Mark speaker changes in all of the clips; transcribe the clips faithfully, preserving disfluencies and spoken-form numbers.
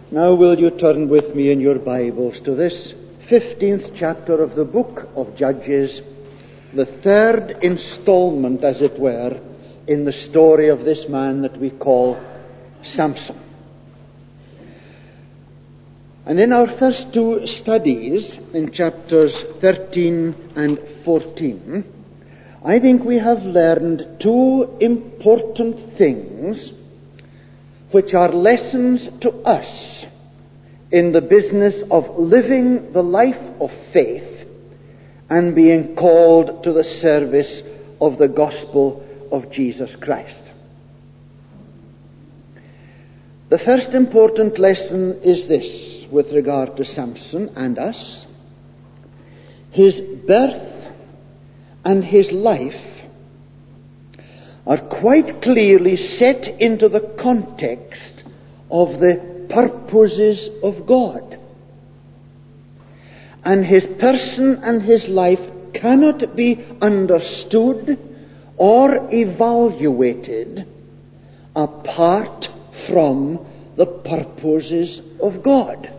Speaker 1: Now will you turn with me in your Bibles to this fifteenth chapter of the book of Judges, the third installment, as it were, in the story of this man that we call Samson. And in our first two studies, in chapters thirteen and fourteen, I think we have learned two important things which are lessons to us in the business of living the life of faith and being called to the service of the gospel of Jesus Christ. The first important lesson is this with regard to Samson and us. His birth and his life are quite clearly set into the context of the purposes of God. And his person and his life cannot be understood or evaluated apart from the purposes of God.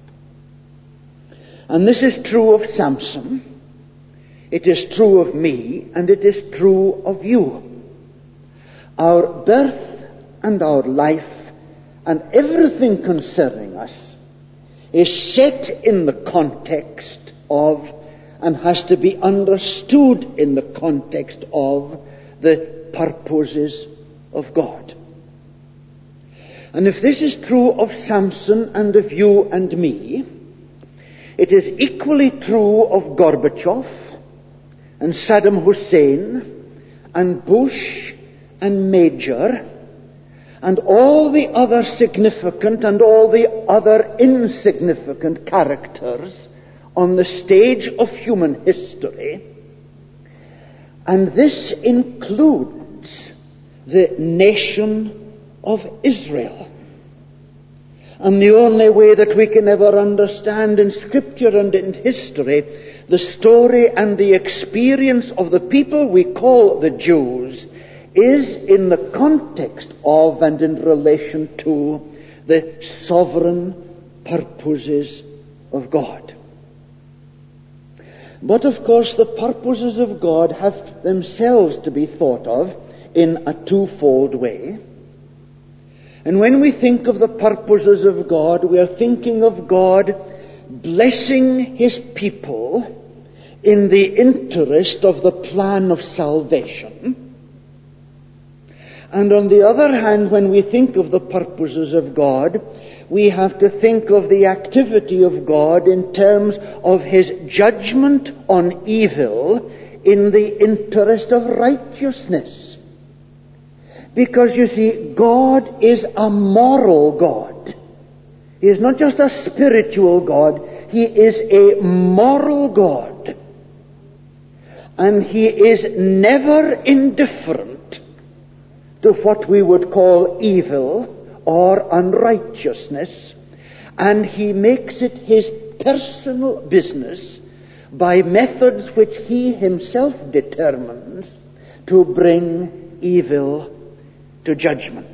Speaker 1: And this is true of Samson. It is true of me, and it is true of you. Our birth and our life and everything concerning us is set in the context of and has to be understood in the context of the purposes of God. And if this is true of Samson and of you and me, it is equally true of Gorbachev and Saddam Hussein and Bush and Major and all the other significant and all the other insignificant characters on the stage of human history. And this includes the nation of Israel. And the only way that we can ever understand in Scripture and in history the story and the experience of the people we call the Jews is in the context of and in relation to the sovereign purposes of God. But of course the purposes of God have themselves to be thought of in a twofold way. And when we think of the purposes of God, we are thinking of God blessing His people in the interest of the plan of salvation. And on the other hand, when we think of the purposes of God, we have to think of the activity of God in terms of His judgment on evil in the interest of righteousness. Because you see, God is a moral God. He is not just a spiritual God. He is a moral God. And He is never indifferent to what we would call evil or unrighteousness. And He makes it His personal business by methods which He Himself determines to bring evil to judgment.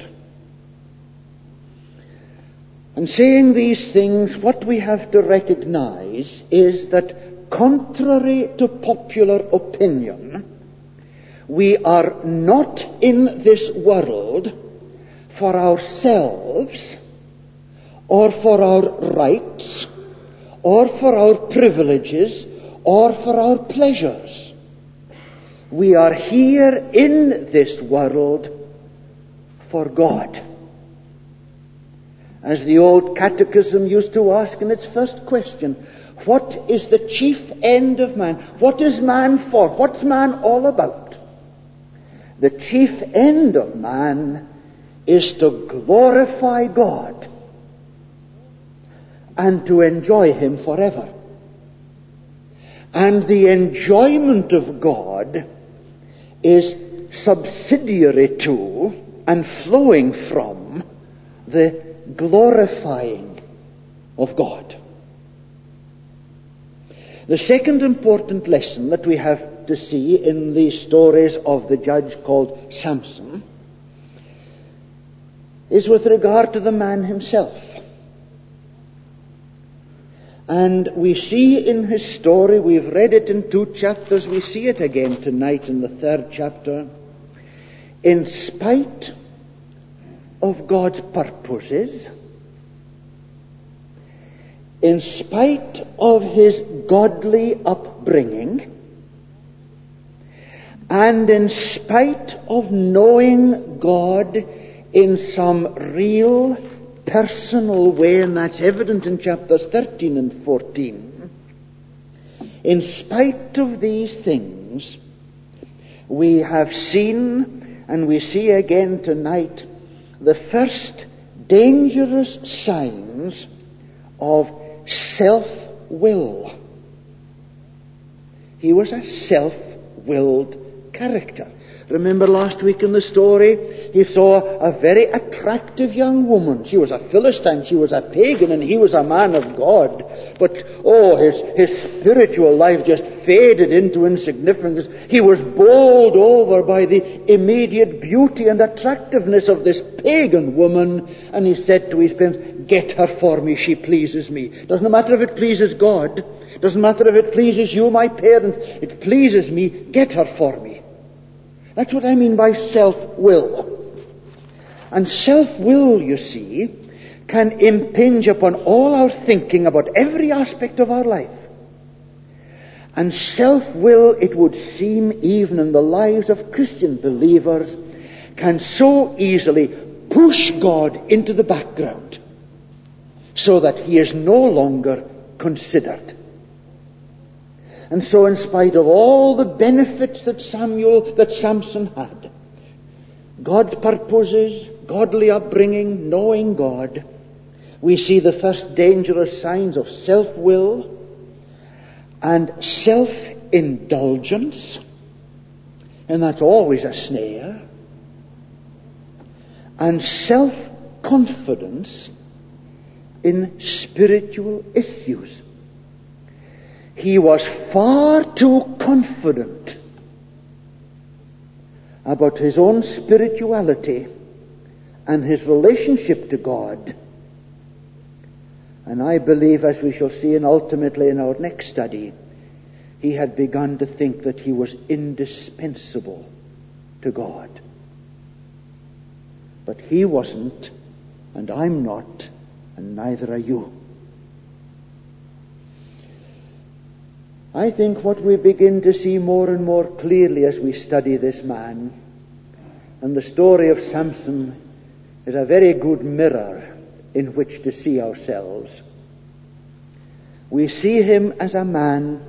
Speaker 1: And saying these things, what we have to recognize is that contrary to popular opinion, we are not in this world for ourselves or for our rights or for our privileges or for our pleasures. We are here in this world for God. As the old catechism used to ask in its first question, what is the chief end of man? What is man for? What's man all about? The chief end of man is to glorify God and to enjoy Him forever. And the enjoyment of God is subsidiary to and flowing from the glorifying of God. The second important lesson that we have to see in these stories of the judge called Samson is with regard to the man himself. And we see in his story, we've read it in two chapters, we see it again tonight in the third chapter. In spite of God's purposes, in spite of his godly upbringing, and in spite of knowing God in some real personal way, and that's evident in chapters thirteen and fourteen, in spite of these things, we have seen, and we see again tonight, the first dangerous signs of self-will. He was a self-willed character. Remember last week in the story, he saw a very attractive young woman. She was a Philistine, she was a pagan, and he was a man of God. But, oh, his, his spiritual life just faded into insignificance. He was bowled over by the immediate beauty and attractiveness of this pagan woman, and he said to his parents, "Get her for me, she pleases me." Doesn't matter if it pleases God. Doesn't matter if it pleases you, my parents. It pleases me. Get her for me. That's what I mean by self-will. And self-will, you see, can impinge upon all our thinking about every aspect of our life. And self-will, it would seem, even in the lives of Christian believers, can so easily push God into the background so that he is no longer considered. And so in spite of all the benefits that Samuel, that Samson had, God's purposes, godly upbringing, knowing God, we see the first dangerous signs of self-will and self-indulgence, and that's always a snare, and self-confidence in spiritual issues. He was far too confident about his own spirituality and his relationship to God. And I believe, as we shall see and ultimately in our next study, he had begun to think that he was indispensable to God. But he wasn't, and I'm not, and neither are you. I think what we begin to see more and more clearly as we study this man, and the story of Samson is a very good mirror in which to see ourselves. We see him as a man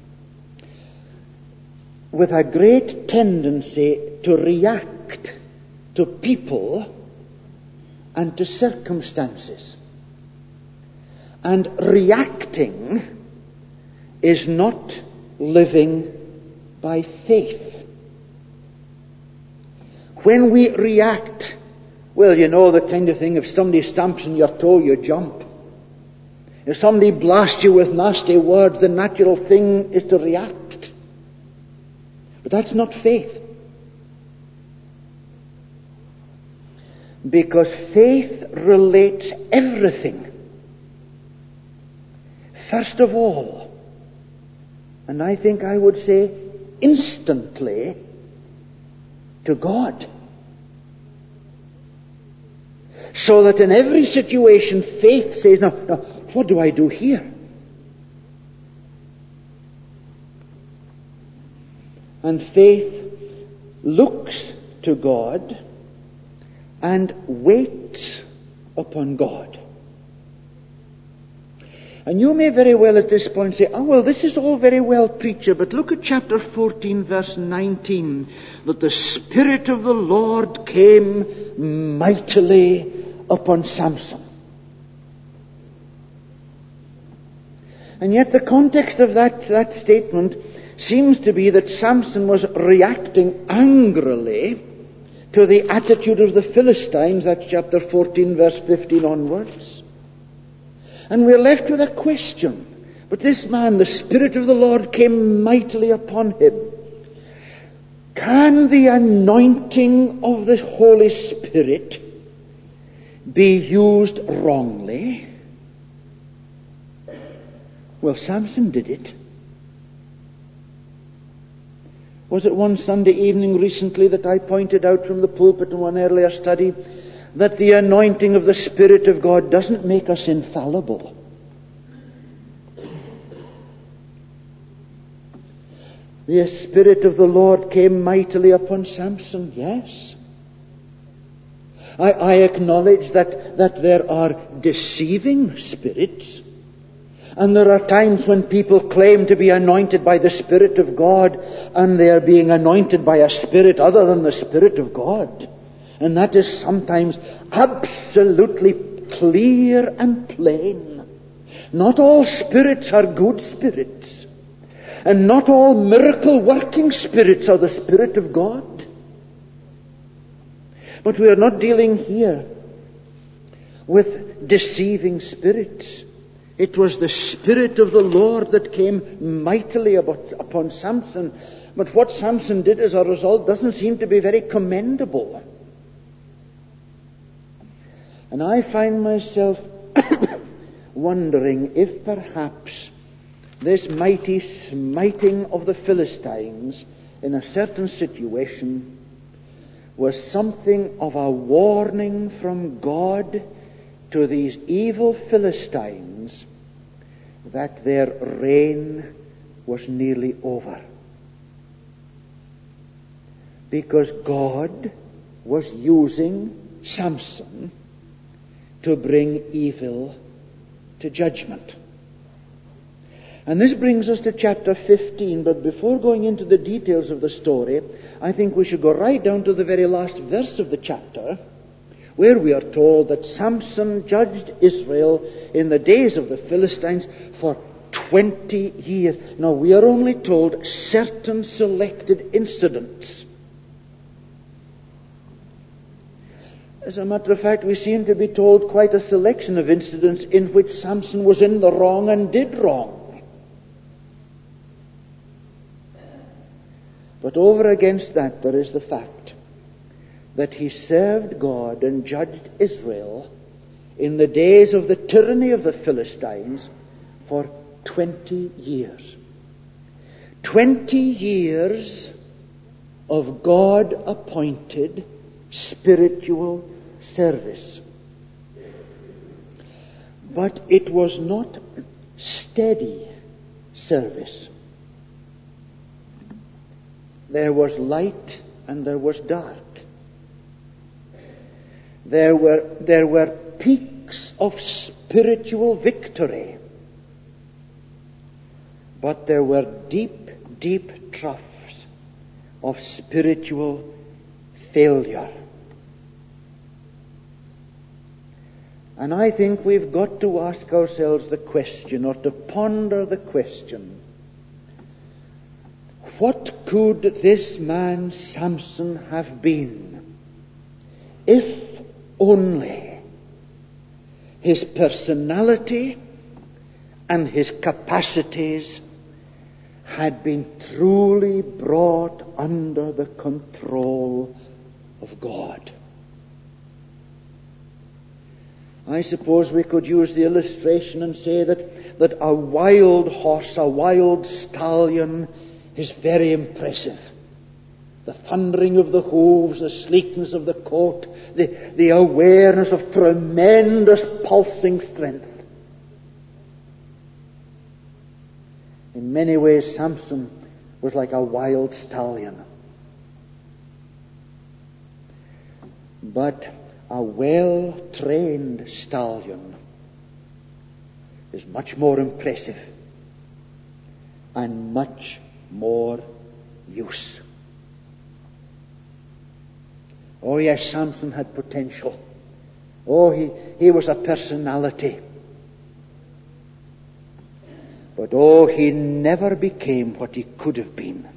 Speaker 1: with a great tendency to react to people and to circumstances. And reacting is not living by faith. When we react, well, you know the kind of thing, if somebody stamps on your toe, you jump. If somebody blasts you with nasty words, the natural thing is to react. But that's not faith. Because faith relates everything, first of all, and I think I would say instantly, to God. So that in every situation, faith says, now, now, what do I do here? And faith looks to God and waits upon God. And you may very well at this point say, oh, well, this is all very well, preacher, but look at chapter fourteen, verse nineteen, that the Spirit of the Lord came mightily upon Samson. And yet the context of that, that statement seems to be that Samson was reacting angrily to the attitude of the Philistines. That's chapter fourteen, verse fifteen onwards. And we're left with a question. But this man, the Spirit of the Lord came mightily upon him. Can the anointing of the Holy Spirit be used wrongly? Well, Samson did it. Was it one Sunday evening recently that I pointed out from the pulpit in one earlier study that the anointing of the Spirit of God doesn't make us infallible? The Spirit of the Lord came mightily upon Samson, yes. I, I acknowledge that, that there are deceiving spirits. And there are times when people claim to be anointed by the Spirit of God, and they are being anointed by a spirit other than the Spirit of God. And that is sometimes absolutely clear and plain. Not all spirits are good spirits. And not all miracle-working spirits are the Spirit of God. But we are not dealing here with deceiving spirits. It was the Spirit of the Lord that came mightily about, upon Samson. But what Samson did as a result doesn't seem to be very commendable. And I find myself wondering if perhaps this mighty smiting of the Philistines in a certain situation was something of a warning from God to these evil Philistines that their reign was nearly over. Because God was using Samson to bring evil to judgment. And this brings us to chapter fifteen, but before going into the details of the story, I think we should go right down to the very last verse of the chapter, where we are told that Samson judged Israel in the days of the Philistines for twenty years. Now, we are only told certain selected incidents. As a matter of fact, we seem to be told quite a selection of incidents in which Samson was in the wrong and did wrong. But over against that, there is the fact that he served God and judged Israel in the days of the tyranny of the Philistines for twenty years. Twenty years of God-appointed spiritual service. But it was not steady service. There was light and there was dark. There were, there were peaks of spiritual victory. But there were deep, deep troughs of spiritual failure. And I think we've got to ask ourselves the question, or to ponder the question, what could this man Samson have been if only his personality and his capacities had been truly brought under the control of God? I suppose we could use the illustration and say that, that a wild horse, a wild stallion, is very impressive. The thundering of the hooves, the sleekness of the coat, the, the awareness of tremendous pulsing strength. In many ways, Samson was like a wild stallion. But a well-trained stallion is much more impressive and much more use. Oh yes, Samson had potential. Oh, he, he was a personality. But oh, he never became what he could have been.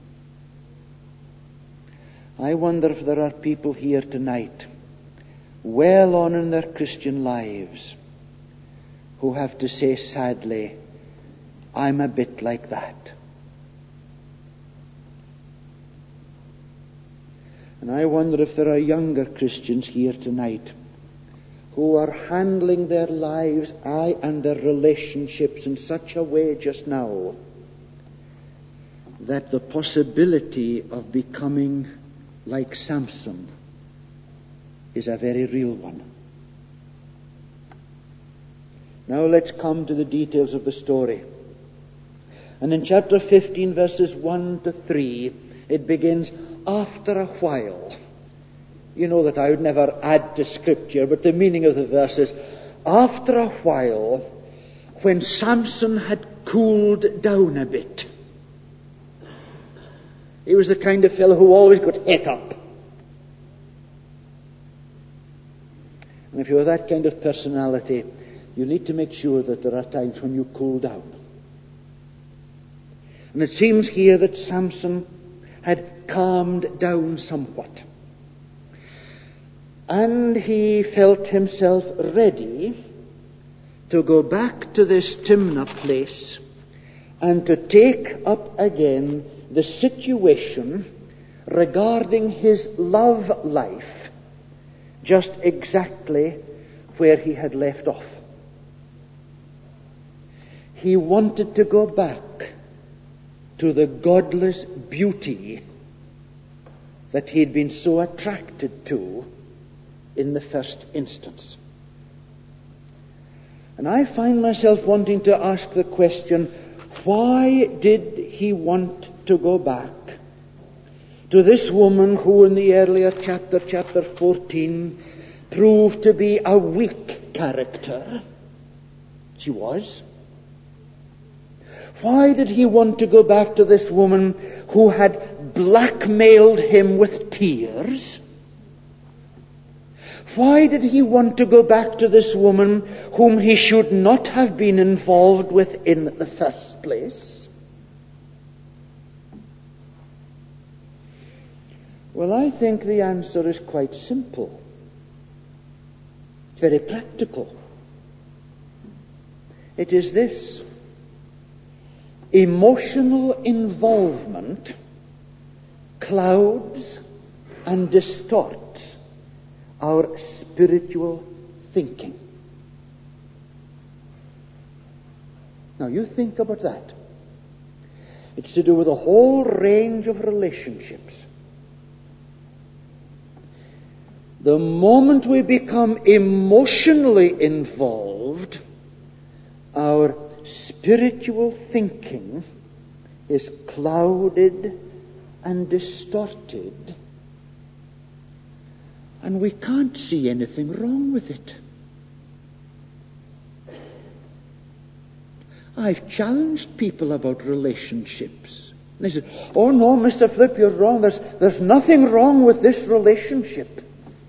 Speaker 1: I wonder if there are people here tonight, well on in their Christian lives, who have to say sadly, I'm a bit like that. And I wonder if there are younger Christians here tonight who are handling their lives, aye, and their relationships in such a way just now that the possibility of becoming like Samson is a very real one. Now let's come to the details of the story. And in chapter fifteen, verses one to three, it begins, after a while. You know that I would never add to Scripture, but the meaning of the verse is, after a while, when Samson had cooled down a bit. He was the kind of fellow who always got het up. And if you have that kind of personality, you need to make sure that there are times when you cool down. And it seems here that Samson had calmed down somewhat. And he felt himself ready to go back to this Timnah place and to take up again the situation regarding his love life just exactly where he had left off. He wanted to go back to the godless beauty that he had been so attracted to in the first instance. And I find myself wanting to ask the question, why did he want to go back to this woman who in the earlier chapter, chapter fourteen, proved to be a weak character? She was. Why did he want to go back to this woman who had blackmailed him with tears? Why did he want to go back to this woman whom he should not have been involved with in the first place? Well, I think the answer is quite simple. It's very practical. It is this: emotional involvement clouds and distorts our spiritual thinking. Now you think about that. It's to do with a whole range of relationships. The moment we become emotionally involved, our spiritual thinking is clouded and distorted, and we can't see anything wrong with it. I've challenged people about relationships. They said, oh no, Mister Flip, you're wrong. There's, there's nothing wrong with this relationship.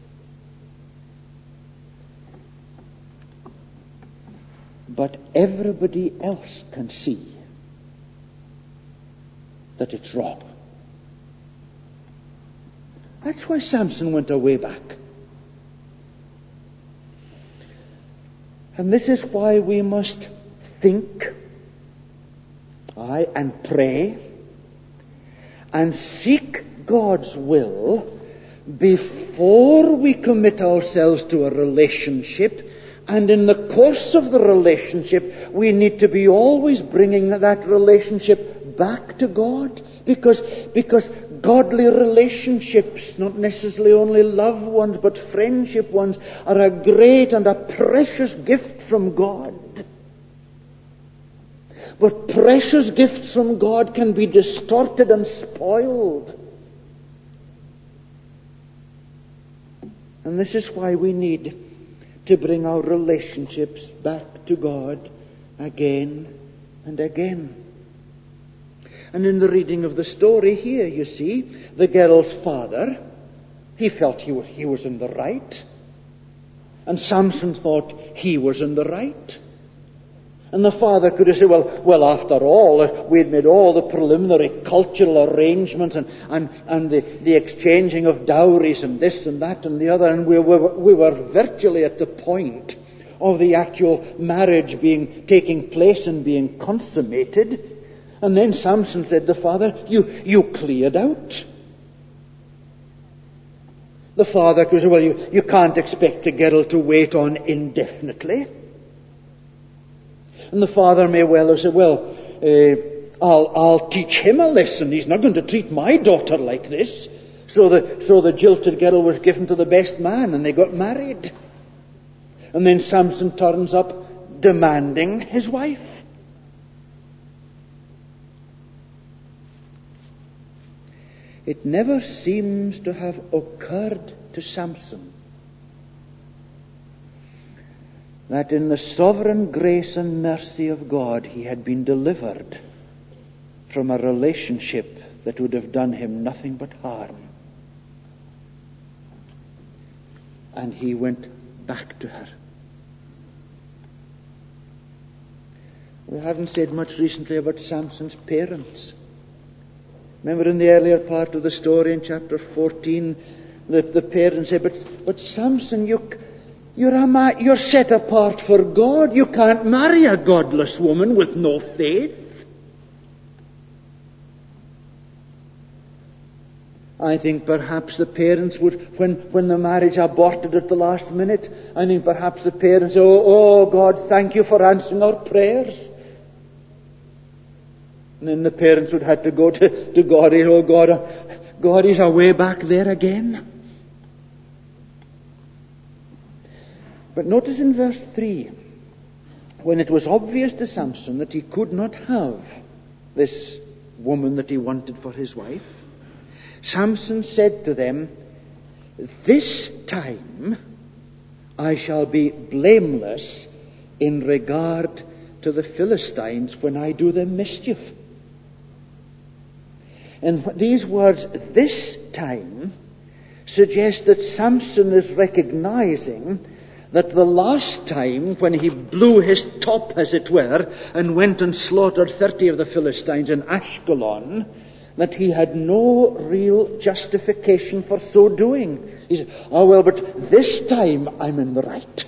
Speaker 1: But everybody else can see that it's wrong. That's why Samson went away back. And this is why we must think, aye, and pray, and seek God's will before we commit ourselves to a relationship. And in the course of the relationship, we need to be always bringing that relationship back to God. Because, because godly relationships, not necessarily only love ones, but friendship ones, are a great and a precious gift from God. But precious gifts from God can be distorted and spoiled. And this is why we need to bring our relationships back to God again and again. And in the reading of the story here, you see, the girl's father, he felt he was, he was in the right. And Samson thought he was in the right. And the father could have said, well, well, after all, we'd made all the preliminary cultural arrangements and, and, and the, the exchanging of dowries and this and that and the other, and we were, we were virtually at the point of the actual marriage being taking place and being consummated. And then Samson said to the father, you, you cleared out. The father goes, well, you, you can't expect the girl to wait on indefinitely. And the father may well have said, well, uh, I'll, I'll teach him a lesson. He's not going to treat my daughter like this. So the, so the jilted girl was given to the best man and they got married. And then Samson turns up demanding his wife. It never seems to have occurred to Samson that in the sovereign grace and mercy of God he had been delivered from a relationship that would have done him nothing but harm. And he went back to her. We haven't said much recently about Samson's parents. Remember in the earlier part of the story in chapter fourteen, the, the parents say, but, but Samson, you, you're, a ma- you're set apart for God. You can't marry a godless woman with no faith. I think perhaps the parents would, when, when the marriage aborted at the last minute, I think perhaps the parents, oh, oh God, thank you for answering our prayers. And then the parents would have to go to, to God, oh God, God is away back there again. But notice in verse three, when it was obvious to Samson that he could not have this woman that he wanted for his wife, Samson said to them, this time I shall be blameless in regard to the Philistines when I do them mischief. And these words, this time, suggest that Samson is recognizing that the last time when he blew his top, as it were, and went and slaughtered thirty of the Philistines in Ashkelon, that he had no real justification for so doing. He said, oh well, but this time I'm in the right.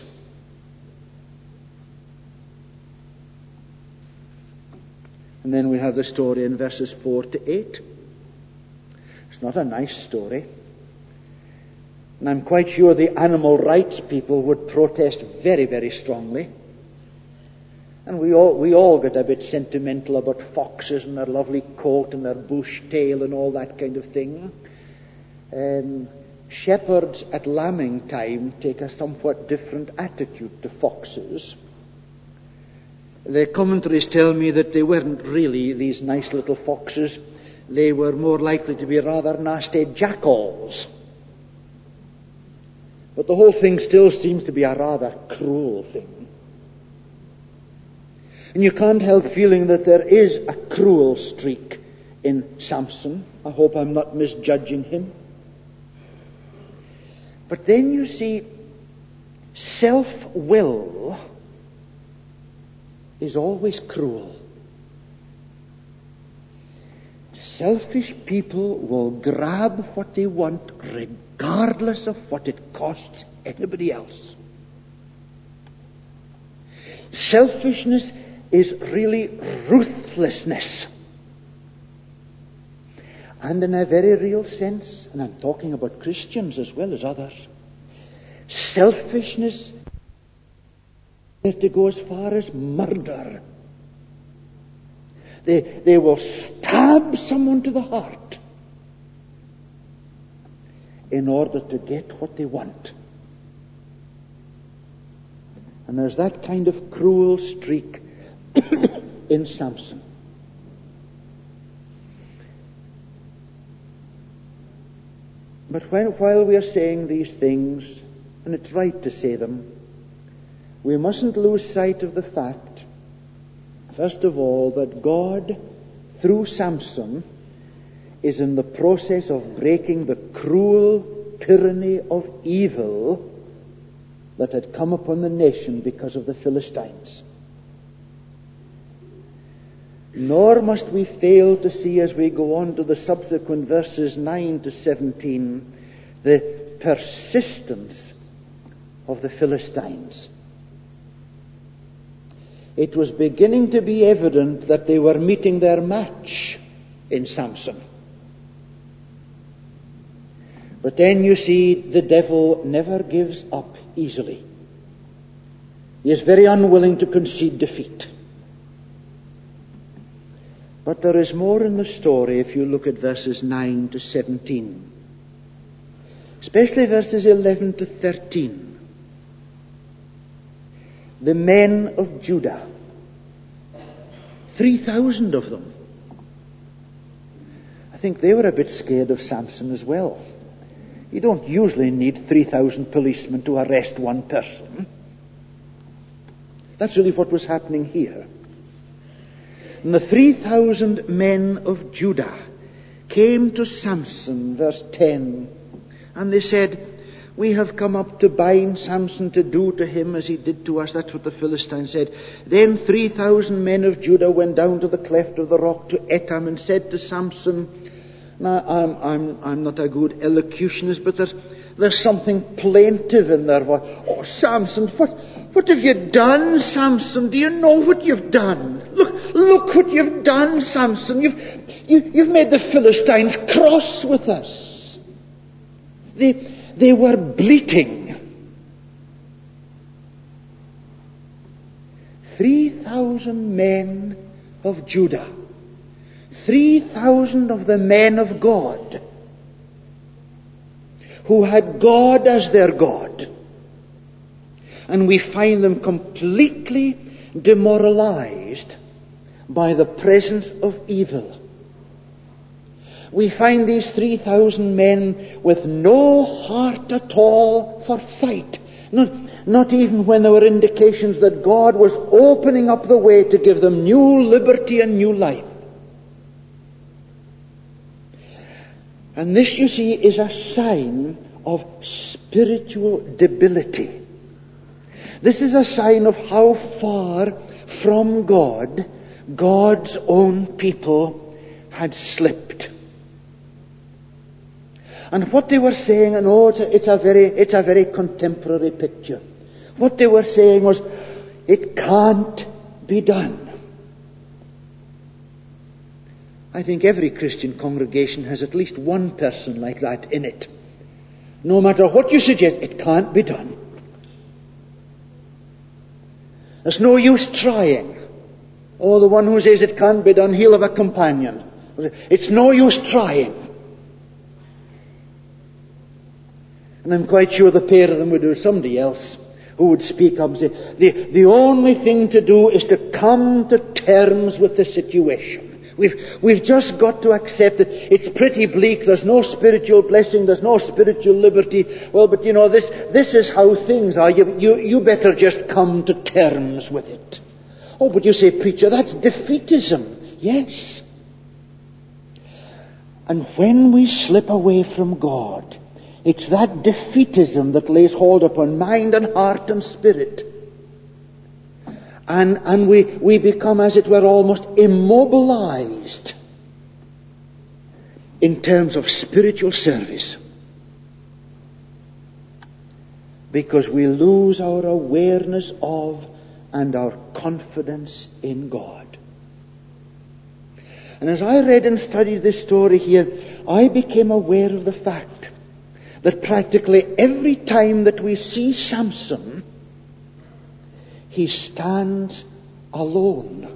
Speaker 1: And then we have the story in verses four to eight. It's not a nice story. And I'm quite sure the animal rights people would protest very, very strongly. And we all, we all get a bit sentimental about foxes and their lovely coat and their bush tail and all that kind of thing. Um, shepherds at lambing time take a somewhat different attitude to foxes. The commentaries tell me that they weren't really these nice little foxes. They were more likely to be rather nasty jackals. But the whole thing still seems to be a rather cruel thing. And you can't help feeling that there is a cruel streak in Samson. I hope I'm not misjudging him. But then you see, self-will is always cruel. Selfish people will grab what they want regardless of what it costs anybody else. Selfishness is really ruthlessness. And in a very real sense, and I'm talking about Christians as well as others, selfishness is to go as far as murder. They, they will stab someone to the heart in order to get what they want. And there's that kind of cruel streak in Samson. But when, while we are saying these things, and it's right to say them, we mustn't lose sight of the fact, first of all, that God, through Samson, is in the process of breaking the cruel tyranny of evil that had come upon the nation because of the Philistines. Nor must we fail to see, as we go on to the subsequent verses nine to seventeen, the persistence of the Philistines. It was beginning to be evident that they were meeting their match in Samson. But then you see, the devil never gives up easily. He is very unwilling to concede defeat. But there is more in the story if you look at verses nine to seventeen. Especially verses eleven to thirteen. The men of Judah. Three thousand of them. I think they were a bit scared of Samson as well. You don't usually need three thousand policemen to arrest one person. That's really what was happening here. And the three thousand men of Judah came to Samson, verse ten, and they said, "We have come up to bind Samson, to do to him as he did to us." That's what the Philistines said. Then three thousand men of Judah went down to the cleft of the rock to Etam and said to Samson, now I'm, I'm, I'm not a good elocutionist, but there's, there's something plaintive in their voice. "Oh, Samson, what, what have you done, Samson? Do you know what you've done? Look, look what you've done, Samson. You've, you, you've made the Philistines cross with us." They, they were bleating. Three thousand men of Judah. Three thousand of the men of God, who had God as their God. And we find them completely demoralized by the presence of evil. We find these three thousand men with no heart at all for fight. Not, not even when there were indications that God was opening up the way to give them new liberty and new life. And this, you see, is a sign of spiritual debility. This is a sign of how far from God God's own people had slipped. And what they were saying, and oh, it's a, it's a very, it's a very contemporary picture. What they were saying was, "It can't be done." I think every Christian congregation has at least one person like that in it. No matter what you suggest, it can't be done. There's no use trying. Oh, the one who says it can't be done, he'll have a companion. It's no use trying. And I'm quite sure the pair of them would do somebody else who would speak up and say, the, the only thing to do is to come to terms with the situation. We've, we've just got to accept it. It's pretty bleak. There's no spiritual blessing. There's no spiritual liberty. Well, but you know, this, this is how things are. You, you, you better just come to terms with it. Oh, but you say, preacher, that's defeatism. Yes. And when we slip away from God, it's that defeatism that lays hold upon mind and heart and spirit. And, and we, we become, as it were, almost immobilized in terms of spiritual service. Because we lose our awareness of and our confidence in God. And as I read and studied this story here, I became aware of the fact that practically every time that we see Samson, he stands alone.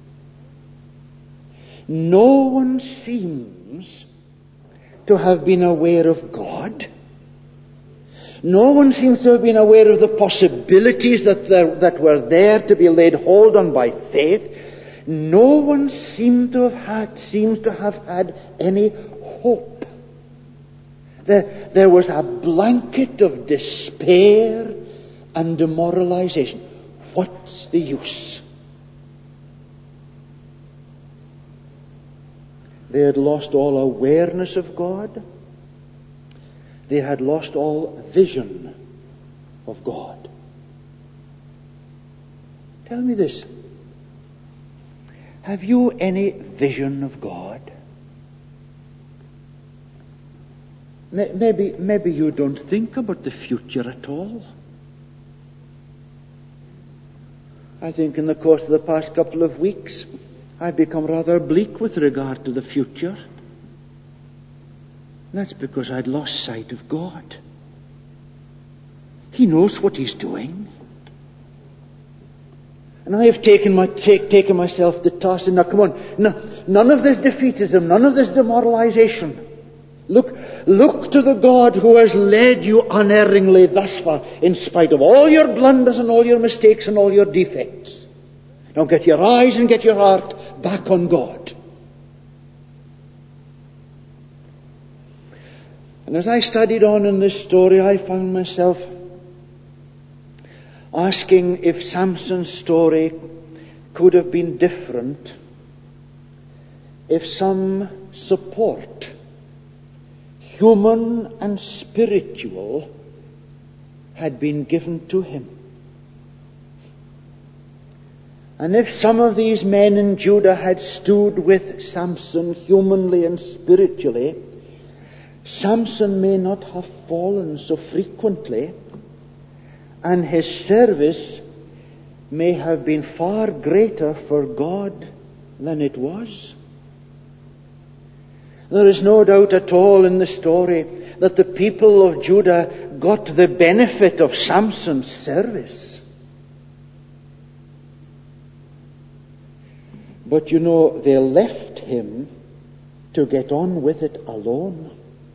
Speaker 1: No one seems to have been aware of God. No one seems to have been aware of the possibilities that there, that were there to be laid hold on by faith. No one seemed to have had, seems to have had any hope. There, there was a blanket of despair and demoralization. What's the use? They had lost all awareness of God. They had lost all vision of God. Tell me this. Have you any vision of God? Maybe, maybe you don't think about the future at all. I think in the course of the past couple of weeks, I've become rather bleak with regard to the future. That's because I'd lost sight of God. He knows what He's doing. And I have taken, my, take, taken myself to task. And now come on, no, none of this defeatism, none of this demoralization. Look, look to the God who has led you unerringly thus far, in spite of all your blunders and all your mistakes and all your defects. Now get your eyes and get your heart back on God. And as I studied on in this story, I found myself asking if Samson's story could have been different if some support, human and spiritual, had been given to him. And if some of these men in Judah had stood with Samson humanly and spiritually, Samson may not have fallen so frequently, and his service may have been far greater for God than it was. There is no doubt at all in the story that the people of Judah got the benefit of Samson's service. But you know, they left him to get on with it alone.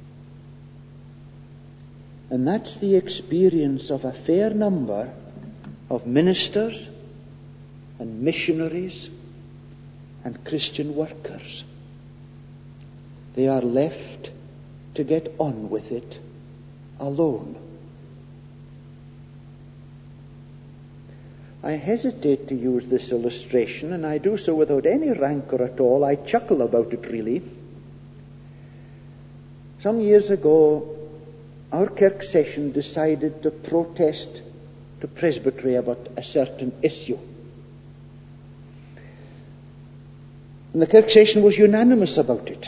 Speaker 1: And that's the experience of a fair number of ministers and missionaries and Christian workers. They are left to get on with it alone. I hesitate to use this illustration, and I do so without any rancor at all. I chuckle about it, really. Some years ago, our Kirk session decided to protest to Presbytery about a certain issue. And the Kirk session was unanimous about it.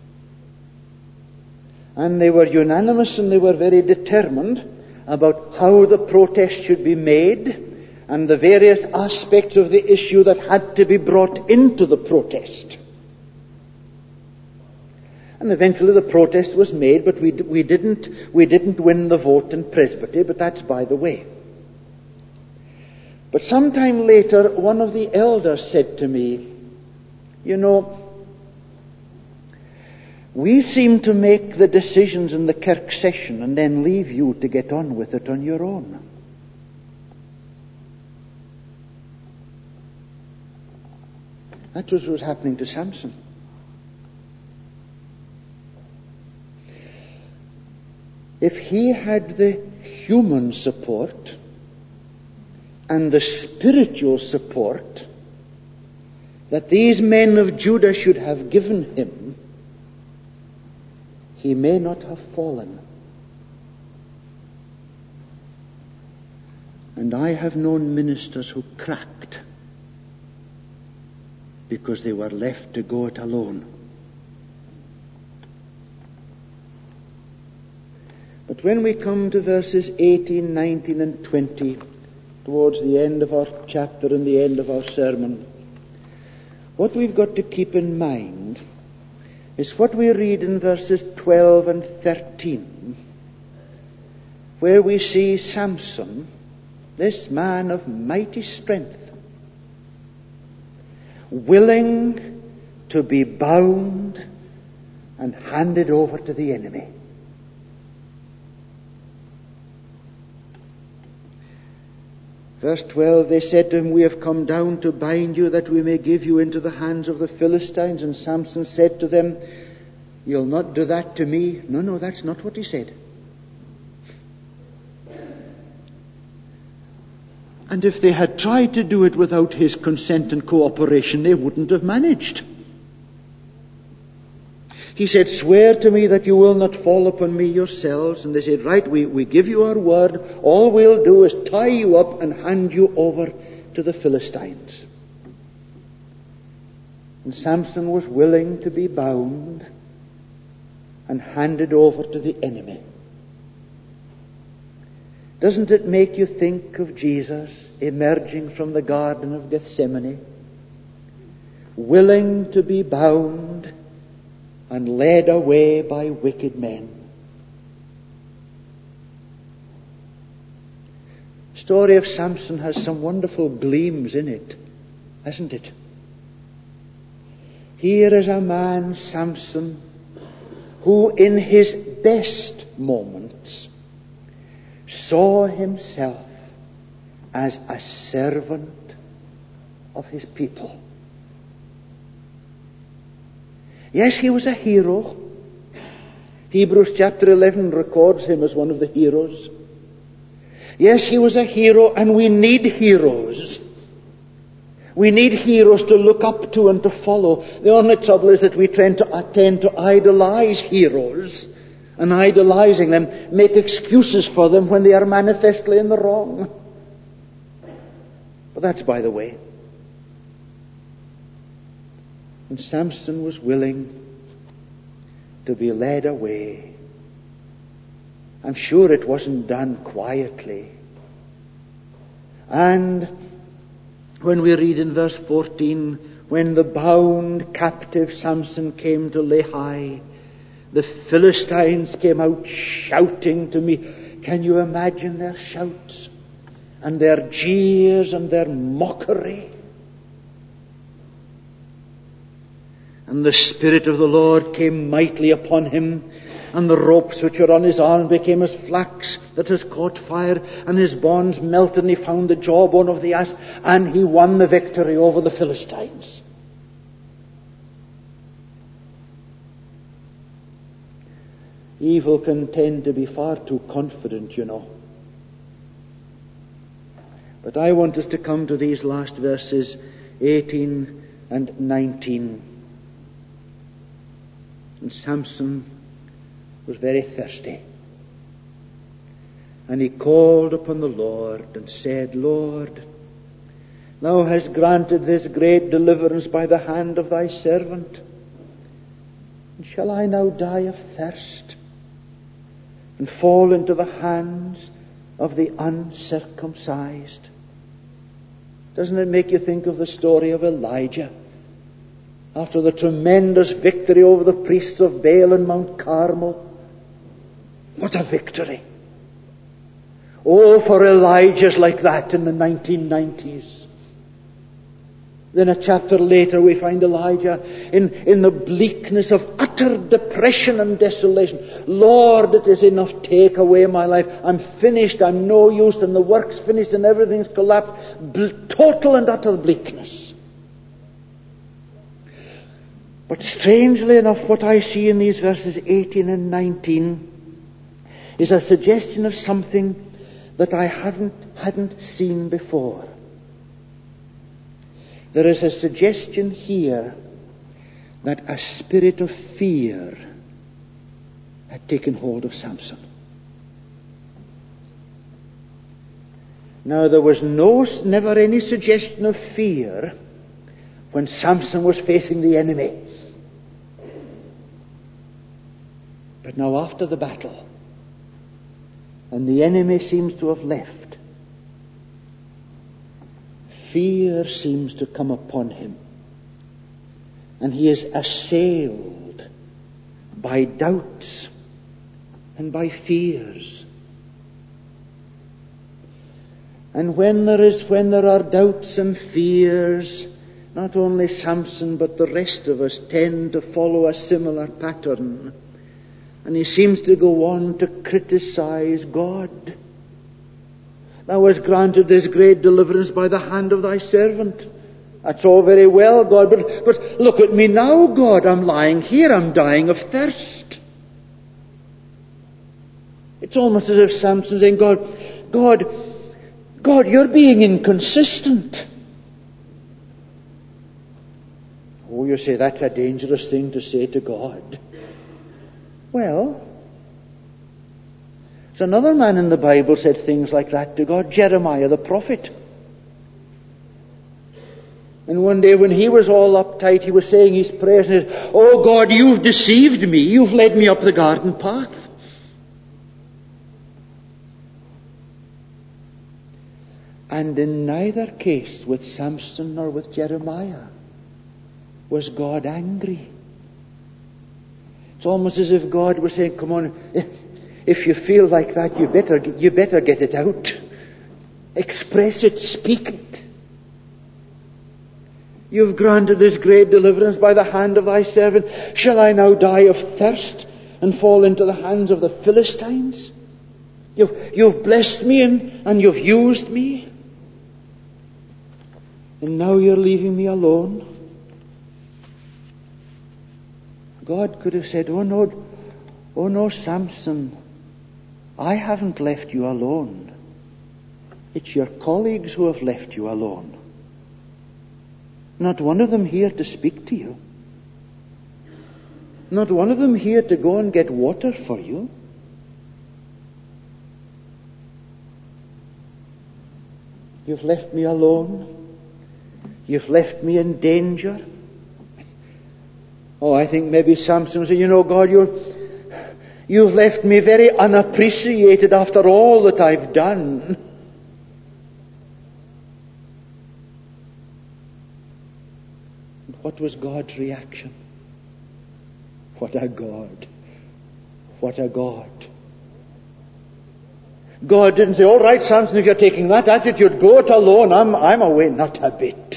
Speaker 1: And they were unanimous and they were very determined about how the protest should be made and the various aspects of the issue that had to be brought into the protest. And eventually the protest was made, but we, we didn't, we didn't win the vote in Presbytery, but that's by the way. But sometime later, one of the elders said to me, you know, we seem to make the decisions in the Kirk session and then leave you to get on with it on your own. That was what was happening to Samson. If he had the human support and the spiritual support that these men of Judah should have given him, he may not have fallen. And I have known ministers who cracked because they were left to go it alone. But when we come to verses eighteen, nineteen and twenty, towards the end of our chapter and the end of our sermon, what we've got to keep in mind is what we read in verses twelve and thirteen, where we see Samson, this man of mighty strength, willing to be bound and handed over to the enemy. Verse twelve, they said to him, we have come down to bind you that we may give you into the hands of the Philistines. And Samson said to them, you'll not do that to me. No, no, that's not what he said. And if they had tried to do it without his consent and cooperation, they wouldn't have managed. He said, swear to me that you will not fall upon me yourselves. And they said, right, we, we give you our word. All we'll do is tie you up and hand you over to the Philistines. And Samson was willing to be bound and handed over to the enemy. Doesn't it make you think of Jesus emerging from the Garden of Gethsemane, willing to be bound and led away by wicked men. The story of Samson has some wonderful gleams in it, hasn't it? Here is a man, Samson, who in his best moments saw himself as a servant of his people. Yes, he was a hero. Hebrews chapter eleven records him as one of the heroes. Yes, he was a hero, and we need heroes. We need heroes to look up to and to follow. The only trouble is that we tend to, tend to idolize heroes, and idolizing them, make excuses for them when they are manifestly in the wrong. But that's by the way. And Samson was willing to be led away. I'm sure it wasn't done quietly. And when we read in verse fourteen, when the bound captive Samson came to Lehi, the Philistines came out shouting to me. Can you imagine their shouts and their jeers and their mockery? And the Spirit of the Lord came mightily upon him, and the ropes which were on his arm became as flax that has caught fire, and his bonds melted, and he found the jawbone of the ass, and he won the victory over the Philistines. Evil can tend to be far too confident, you know. But I want us to come to these last verses, eighteen and nineteen. And Samson was very thirsty. And he called upon the Lord and said, Lord, thou hast granted this great deliverance by the hand of thy servant. And shall I now die of thirst and fall into the hands of the uncircumcised? Doesn't it make you think of the story of Elijah? After the tremendous victory over the priests of Baal on Mount Carmel. What a victory. Oh, for Elijahs like that in the nineteen nineties. Then a chapter later we find Elijah in, in the bleakness of utter depression and desolation. Lord, it is enough. Take away my life. I'm finished. I'm no use. And the work's finished and everything's collapsed. Ble- total and utter bleakness. But strangely enough, what I see in these verses eighteen and nineteen is a suggestion of something that I haven't, hadn't seen before. There is a suggestion here that a spirit of fear had taken hold of Samson. Now, there was no, never any suggestion of fear when Samson was facing the enemy. But now after the battle, and the enemy seems to have left, fear seems to come upon him. And he is assailed by doubts and by fears. And when there is, when there are doubts and fears, not only Samson but the rest of us tend to follow a similar pattern. And he seems to go on to criticize God. Thou hast granted this great deliverance by the hand of thy servant. That's all very well, God, but, but look at me now, God. I'm lying here. I'm dying of thirst. It's almost as if Samson's saying, God, God, God, you're being inconsistent. Oh, you say that's a dangerous thing to say to God. Well, there's another man in the Bible said things like that to God, Jeremiah the prophet. And one day when he was all uptight, he was saying his prayers and he said, oh God, you've deceived me. You've led me up the garden path. And in neither case with Samson nor with Jeremiah was God angry. It's almost as if God was saying, come on, if you feel like that, you better, you better get it out. Express it, speak it. You've granted this great deliverance by the hand of thy servant. Shall I now die of thirst and fall into the hands of the Philistines? You've, you've blessed me and, and you've used me. And now you're leaving me alone. God could have said, oh no, oh no, Samson, I haven't left you alone. It's your colleagues who have left you alone. Not one of them here to speak to you. Not one of them here to go and get water for you. You've left me alone. You've left me in danger. Oh, I think maybe Samson will say, you know, God, you're, you've left me very unappreciated after all that I've done. What was God's reaction? What a God. What a God. God didn't say, all right, Samson, if you're taking that attitude, go it alone. I'm, I'm away. Not a bit.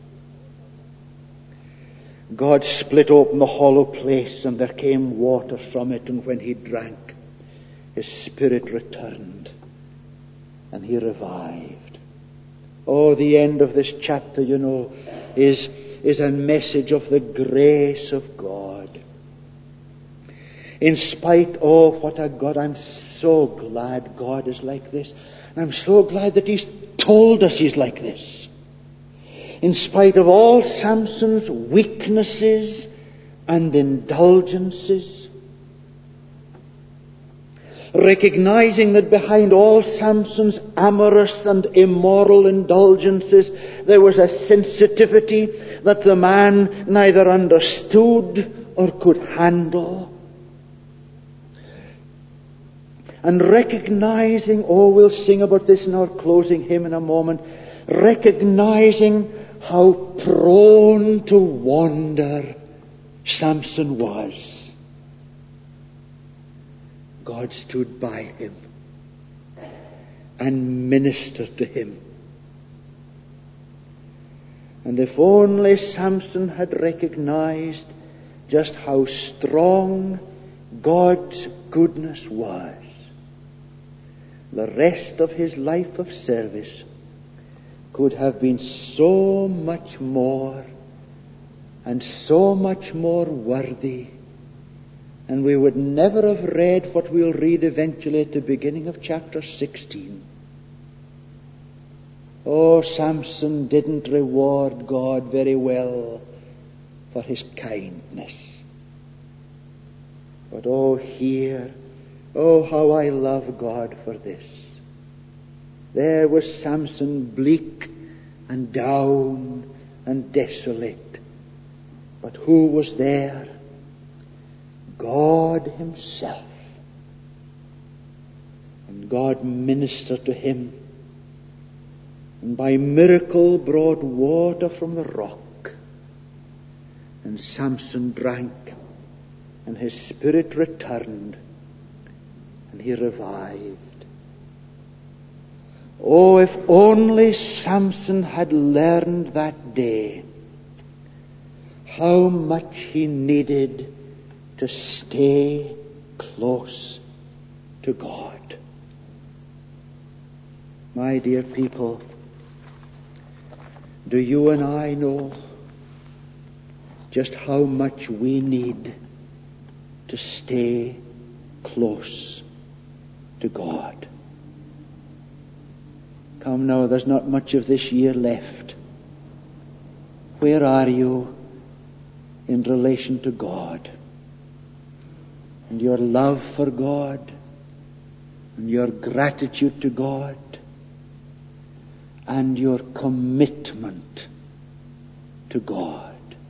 Speaker 1: God split open the hollow place and there came water from it, and when he drank, his spirit returned and he revived. Oh, the end of this chapter, you know, is is a message of the grace of God. In spite of what a God, I'm so glad God is like this. And I'm so glad that he's told us he's like this. In spite of all Samson's weaknesses and indulgences, recognizing that behind all Samson's amorous and immoral indulgences, there was a sensitivity that the man neither understood or could handle. And recognizing, oh, we'll sing about this in our closing hymn in a moment, recognizing how prone to wander Samson was, God stood by him and ministered to him. And if only Samson had recognized just how strong God's goodness was, the rest of his life of service could have been so much more and so much more worthy. And we would never have read what we'll read eventually at the beginning of chapter sixteen. Oh, Samson didn't reward God very well for his kindness. But oh, here, oh, how I love God for this. There was Samson, bleak and down and desolate. But who was there? God himself. And God ministered to him, and by miracle brought water from the rock. And Samson drank, and his spirit returned, and he revived. Oh, if only Samson had learned that day how much he needed to stay close to God. My dear people, do you and I know just how much we need to stay close to God? Come now, there's not much of this year left. Where are you in relation to God? And your love for God, and your gratitude to God, and your commitment to God.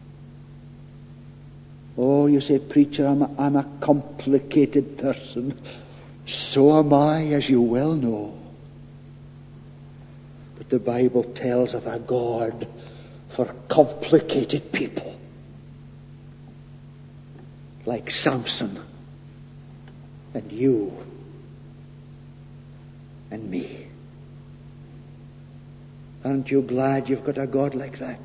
Speaker 1: Oh, you say, preacher, I'm a, I'm a complicated person. So am I, as you well know. But the Bible tells of a God for complicated people. like Samson and you and me. Aren't you glad you've got a God like that?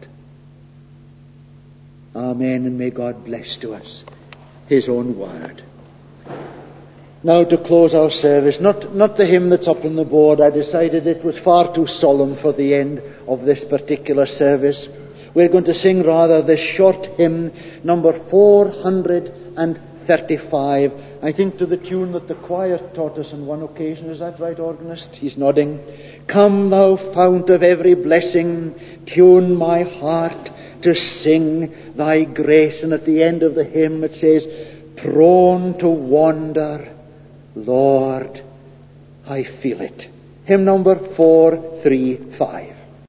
Speaker 1: Amen, and may God bless to us His own word. Now to close our service, not, not the hymn that's up on the board. I decided it was far too solemn for the end of this particular service. We're going to sing rather this short hymn, number four hundred thirty-five, I think to the tune that the choir taught us on one occasion. Is that right, organist? He's nodding. Come, thou fount of every blessing, tune my heart to sing thy grace. And at the end of the hymn it says, prone to wander, Lord, I feel it. Hymn number four thirty-five.